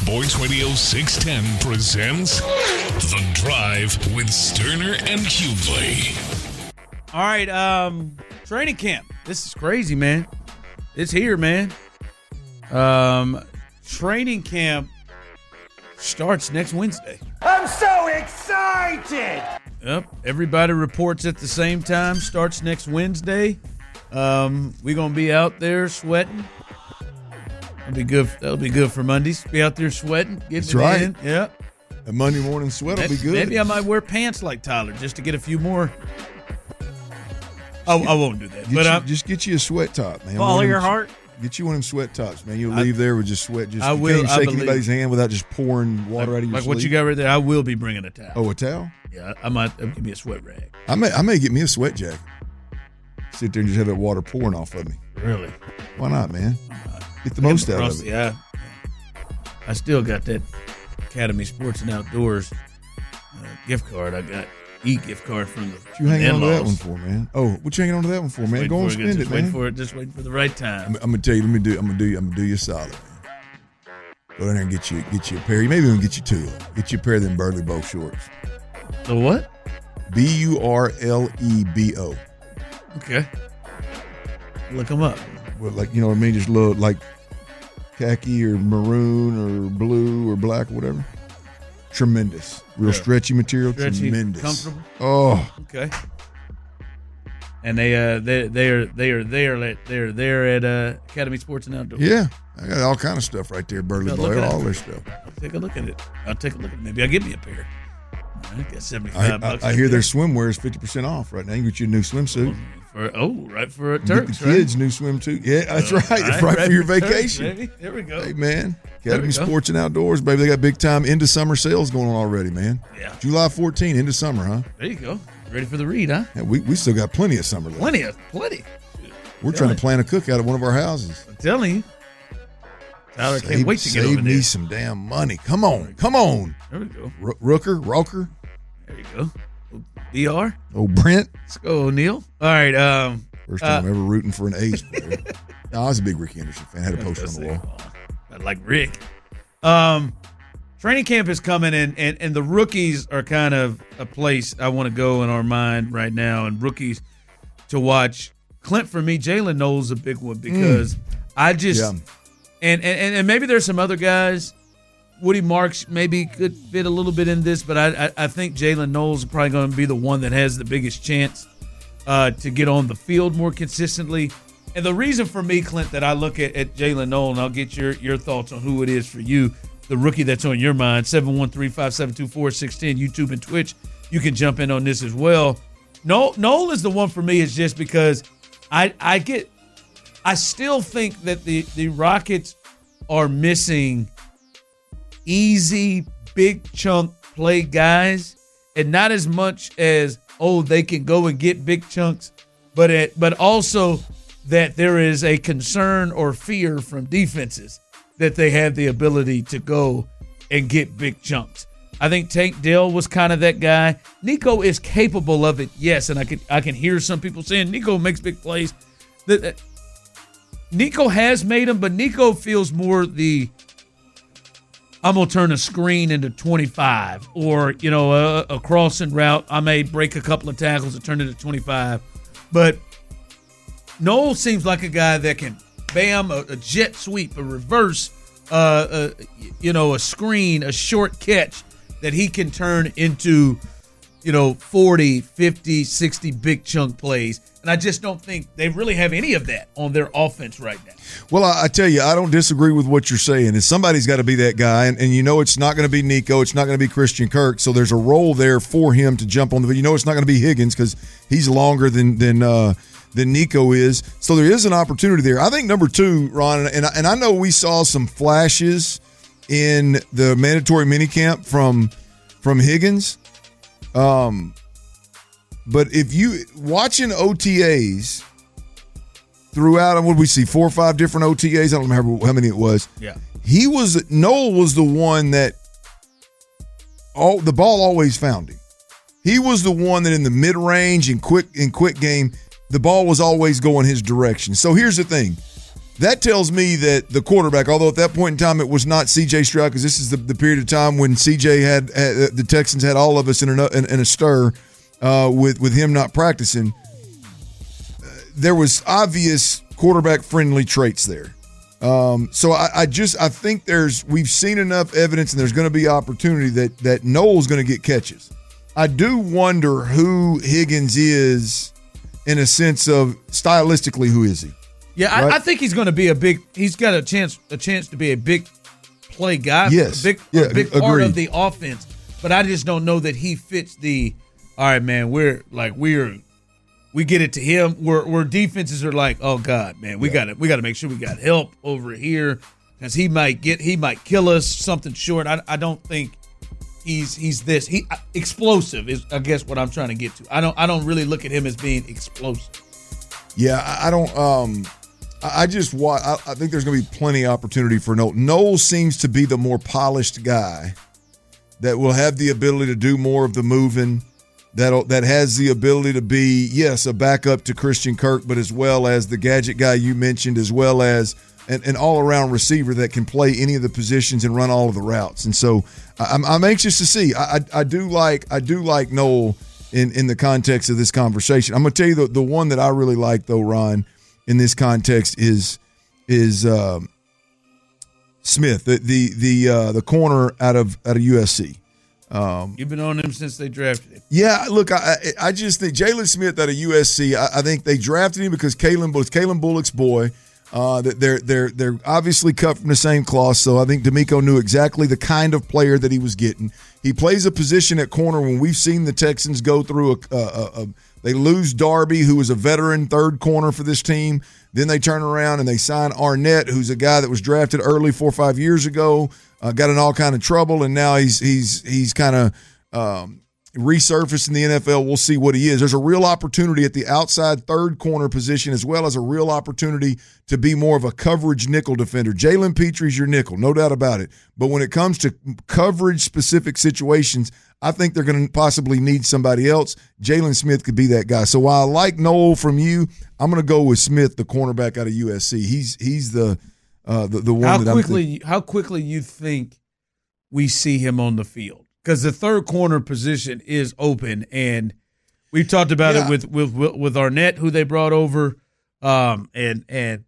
Sports Radio 610 presents The Drive with Sterner and Hughley. All right, training camp. This is crazy, man. It's here, man. Training camp starts next Wednesday. I'm so excited! Yep, everybody reports at the same time. Starts next Wednesday. We're gonna be out there sweating. That'll be good. That'll be good for Mondays. Be out there sweating, getting That's it right. in. Yep. A Monday morning sweat will be good. Maybe I might wear pants like Tyler just to get a few more. I won't do that. Just get you a sweat top, man. Follow your heart. Get you one of them sweat tops, man. You'll leave there with just sweat. Just I you will. can't I shake believe. anybody's hand without just pouring water out of your Like sleeve. what you got right there. I will be bringing a towel. Oh, a towel? Yeah, I might give me a sweat rag. I may get me a sweat jacket. Sit there and just have that water pouring off of me. Really? Why not, man? Get the most out of it. Yeah. I still got that Academy Sports and Outdoors gift card. I got e-gift card from the What you hanging on to that one for, man? Oh, what you hanging on to that one for, man? Go and spend it, man. Just waiting for the right time. I'm gonna tell you. I'm gonna do you a solid, man. Go in there and get you a pair. You maybe even get you two of them. Get you a pair of them Burley Bow shorts. The what? Burlebo. Okay. Look them up. Well, like, you know what I mean? Just look like khaki or maroon or blue or black or whatever. Tremendous. Real stretchy material. Stretchy, tremendous. comfortable. Oh. Okay. And they are there at Academy Sports and Outdoors. Yeah. I got all kind of stuff right there, Burley Look Boy. at All it. their stuff. I'll take a look at it. Maybe I'll give me a pair. All right, got $75. I hear their swimwear is 50% off right now. You can get you a new swimsuit. Right for Get Turks, the kids new swimsuit. Yeah, that's right. It's right for your vacation. Turks, baby. There we go. Hey, man. There Academy we go. Sports and Outdoors, baby. They got big time end of summer sales going on already, man. Yeah. July 14, end of summer, huh? There you go. Ready for the read, huh? Yeah, we still got plenty of summer left. Plenty. We're trying to plan a cookout at one of our houses. I'm telling you. Tyler, can't wait to get over Save me there. some damn money. Come on. There we go. Roker. There you go. BR. Oh, Brent. Let's go, O'Neal. All right. First time I'm ever rooting for an A's player. No, I was a big Rick Anderson fan. I had a poster on the wall. I like Rick. Training camp is coming in, and the rookies are kind of a place I want to go in our mind right now. And rookies to watch. Clint, for me, Jalen Knowles is a big one because I just and maybe there's some other guys. Woody Marks maybe could fit a little bit in this, but I think Jalen Knowles is probably going to be the one that has the biggest chance to get on the field more consistently. And the reason for me, Clint, that I look at Jalen Knowles, and I'll get your thoughts on who it is for you, the rookie that's on your mind, 713-572-4610, YouTube and Twitch. You can jump in on this as well. Knowles is the one for me is just because I still think that the Rockets are missing easy, big chunk play guys, and not as much as, they can go and get big chunks, but also that there is a concern or fear from defenses that they have the ability to go and get big chunks. I think Tank Dell was kind of that guy. Nico is capable of it, yes, and I can hear some people saying Nico makes big plays. Nico has made them, but Nico feels more I'm going to turn a screen into 25, or, a crossing route. I may break a couple of tackles and turn it to 25. But Knowles seems like a guy that can, a jet sweep, a reverse, a screen, a short catch that he can turn into, 40, 50, 60 big chunk plays. And I just don't think they really have any of that on their offense right now. Well, I tell you, I don't disagree with what you're saying. And somebody's got to be that guy. And it's not going to be Nico. It's not going to be Christian Kirk. So there's a role there for him to jump on the. It's not going to be Higgins because he's longer than Nico is. So there is an opportunity there. I think number two, Ron, and I know we saw some flashes in the mandatory minicamp from Higgins. But if you watching OTAs throughout, what did we see? 4 or 5 different OTAs. I don't remember how many it was. Yeah. Noel was the one that the ball always found him. He was the one that in the mid range and quick game, the ball was always going his direction. So here's the thing. That tells me that the quarterback, although at that point in time it was not C.J. Stroud, because this is the period of time when C.J. had the Texans had all of us in a stir with him not practicing. There was obvious quarterback-friendly traits there. So I think we've seen enough evidence, and there's going to be opportunity that Noel's going to get catches. I do wonder who Higgins is in a sense of stylistically, who is he? Yeah, right? I think he's going to be he's got a chance to be a big play guy. Yes. A big part of the offense. But I just don't know that he fits all right, man, we get it to him where defenses are like, oh God, man, we got to make sure we got help over here because he might kill us something short. I don't think he's this. Explosive is I guess what I'm trying to get to. I don't really look at him as being explosive. Yeah, I don't. I think there's going to be plenty of opportunity for Noel. Noel seems to be the more polished guy that will have the ability to do more of the moving. That has the ability to be, yes, a backup to Christian Kirk, but as well as the gadget guy you mentioned, as well as an all-around receiver that can play any of the positions and run all of the routes. And so I'm anxious to see. I do like Noel in the context of this conversation. I'm going to tell you the one that I really like, though, Ron, in this context is Smith, the corner out of USC. You've been on him since they drafted him. Yeah, look, I just think Jalen Smith out of USC. I think they drafted him because Kalen Bullock's boy. That they're obviously cut from the same cloth. So I think DeMeco knew exactly the kind of player that he was getting. He plays a position at corner when we've seen the Texans go through they lose Darby, who was a veteran third corner for this team. Then they turn around and they sign Arnett, who's a guy that was drafted early 4 or 5 years ago. Got in all kind of trouble, and now he's kind of resurfaced in the NFL. We'll see what he is. There's a real opportunity at the outside third corner position, as well as a real opportunity to be more of a coverage nickel defender. Jalen Petre's your nickel, no doubt about it. But when it comes to coverage-specific situations, I think they're going to possibly need somebody else. Jalen Smith could be that guy. So while I like Noel from you, I'm going to go with Smith, the cornerback out of USC. He's the one how quickly you think we see him on the field? Because the third corner position is open, and we've talked about it with Arnett, who they brought over, and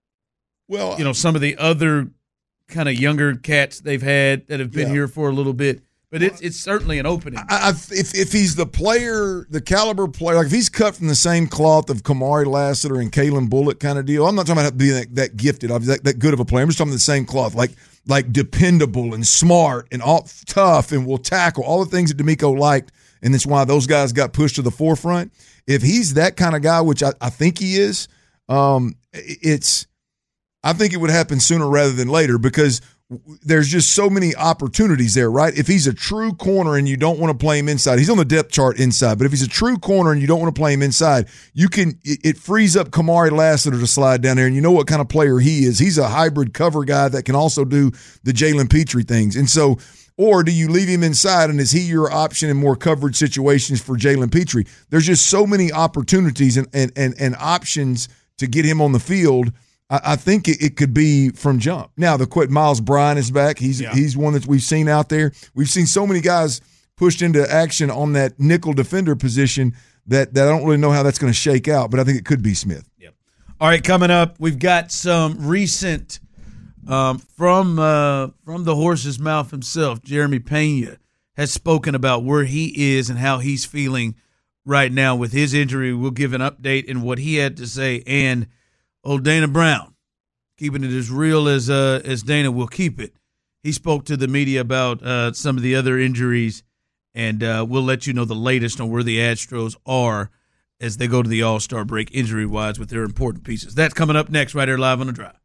some of the other kind of younger cats they've had that have been here for a little bit. But it's certainly an opening. If he's the player, the caliber player, like if he's cut from the same cloth of Kamari Lassiter and Kalen Bullock kind of deal, I'm not talking about being that gifted, that good of a player. I'm just talking about the same cloth, like dependable and smart and all tough and will tackle, all the things that DeMeco liked, and that's why those guys got pushed to the forefront. If he's that kind of guy, which I think he is, I think it would happen sooner rather than later because there's just so many opportunities there, right? If he's a true corner and you don't want to play him inside, he's on the depth chart inside, but if he's a true corner and you don't want to play him inside, it frees up Kamari Lassiter to slide down there, and you know what kind of player he is. He's a hybrid cover guy that can also do the Jalen Petre things. And so, or do you leave him inside, and is he your option in more coverage situations for Jalen Petre? There's just so many opportunities and options to get him on the field. I think it could be from jump. Now, Miles Bryant is back. He's one that we've seen out there. We've seen so many guys pushed into action on that nickel defender position that I don't really know how that's going to shake out, but I think it could be Smith. Yep. All right, coming up, we've got some recent from the horse's mouth himself. Jeremy Pena has spoken about where he is and how he's feeling right now with his injury. We'll give an update in what he had to say, and old Dana Brown, keeping it as real as Dana will keep it. He spoke to the media about some of the other injuries, and we'll let you know the latest on where the Astros are as they go to the All-Star break injury-wise with their important pieces. That's coming up next right here live on The Drive.